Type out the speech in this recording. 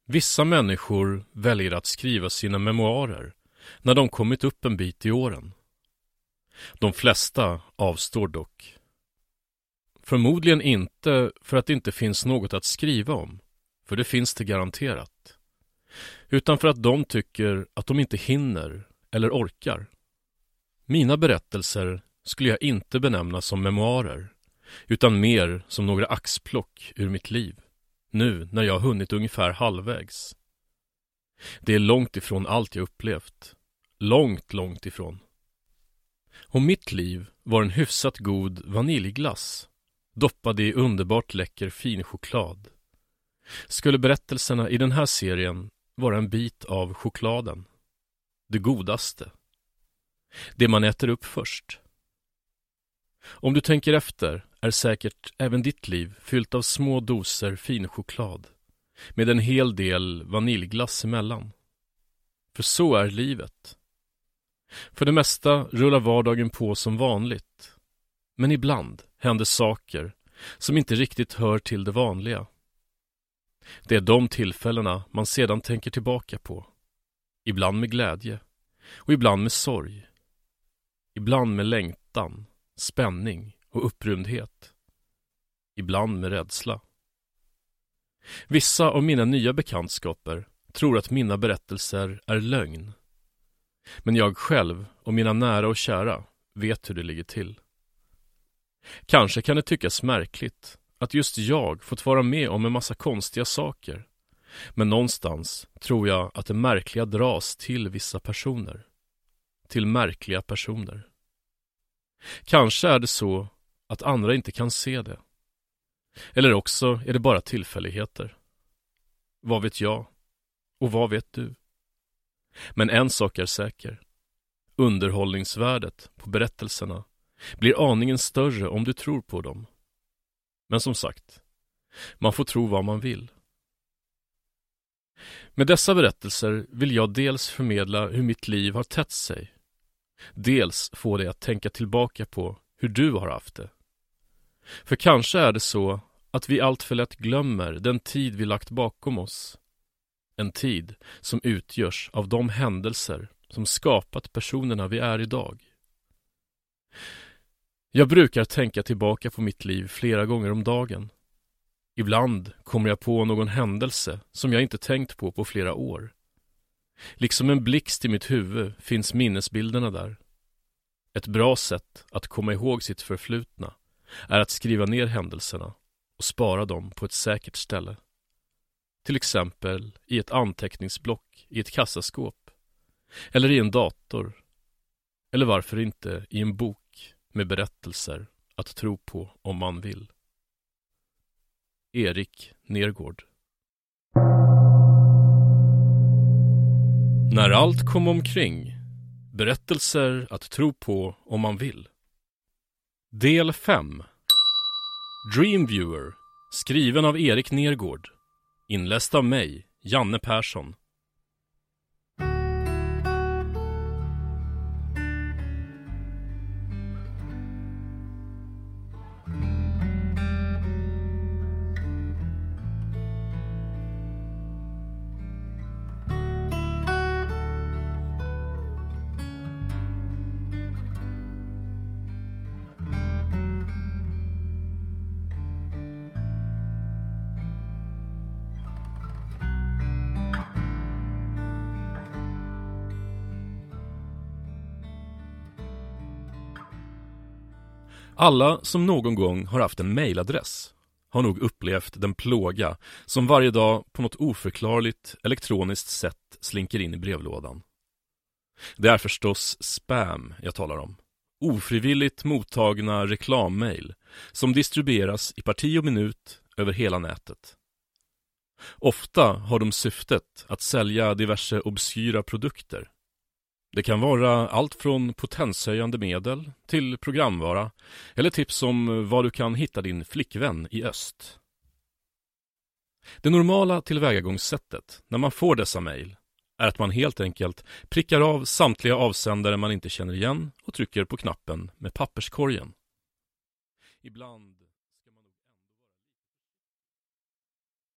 Vissa människor väljer att skriva sina memoarer när de kommit upp en bit i åren. De flesta avstår dock. Förmodligen inte för att det inte finns något att skriva om, för det finns det garanterat. Utan för att de tycker att de inte hinner eller orkar. Mina berättelser skulle jag inte benämna som memoarer, utan mer som några axplock ur mitt liv, nu när jag har hunnit ungefär halvvägs. Det är långt ifrån allt jag upplevt. Långt ifrån. Om mitt liv var en hyfsat god vaniljglass, doppad i underbart läcker fin choklad, skulle berättelserna i den här serien vara en bit av chokladen. Det godaste. Det man äter upp först. Om du tänker efter är säkert även ditt liv fyllt av små doser fin choklad, med en hel del vaniljglass emellan. För så är livet. För det mesta rullar vardagen på som vanligt. Men ibland händer saker som inte riktigt hör till det vanliga. Det är de tillfällena man sedan tänker tillbaka på. Ibland med glädje och ibland med sorg. Ibland med längtan, spänning och upprymdhet. Ibland med rädsla. Vissa av mina nya bekantskaper tror att mina berättelser är lögn. Men jag själv och mina nära och kära vet hur det ligger till. Kanske kan det tyckas märkligt att just jag fått vara med om en massa konstiga saker. Men någonstans tror jag att det märkliga dras till vissa personer. Till märkliga personer. Kanske är det så att andra inte kan se det. Eller också är det bara tillfälligheter. Vad vet jag? Och vad vet du? Men en sak är säker. Underhållningsvärdet på berättelserna blir aningen större om du tror på dem. Men som sagt, man får tro vad man vill. Med dessa berättelser vill jag dels förmedla hur mitt liv har tätt sig. Dels få dig att tänka tillbaka på hur du har haft det. För kanske är det så att vi allt för lätt glömmer den tid vi lagt bakom oss. En tid som utgörs av de händelser som skapat personerna vi är idag. Jag brukar tänka tillbaka på mitt liv flera gånger om dagen. Ibland kommer jag på någon händelse som jag inte tänkt på flera år. Liksom en blixt i mitt huvud finns minnesbilderna där. Ett bra sätt att komma ihåg sitt förflutna är att skriva ner händelserna och spara dem på ett säkert ställe. Till exempel i ett anteckningsblock i ett kassaskåp. Eller i en dator. Eller varför inte i en bok med berättelser att tro på om man vill. Erik Nergård. När allt kom omkring. Berättelser att tro på om man vill. Del 5. Dreamviewer. Skriven av Erik Nergård. Inläst av mig, Janne Persson. Alla som någon gång har haft en mailadress har nog upplevt den plåga som varje dag på något oförklarligt elektroniskt sätt slinker in i brevlådan. Det är förstås spam jag talar om. Ofrivilligt mottagna reklammail som distribueras i parti och minut över hela nätet. Ofta har de syftet att sälja diverse obskyra produkter. Det kan vara allt från potenshöjande medel till programvara eller tips om var du kan hitta din flickvän i öst. Det normala tillvägagångssättet när man får dessa mejl är att man helt enkelt prickar av samtliga avsändare man inte känner igen och trycker på knappen med papperskorgen. Ibland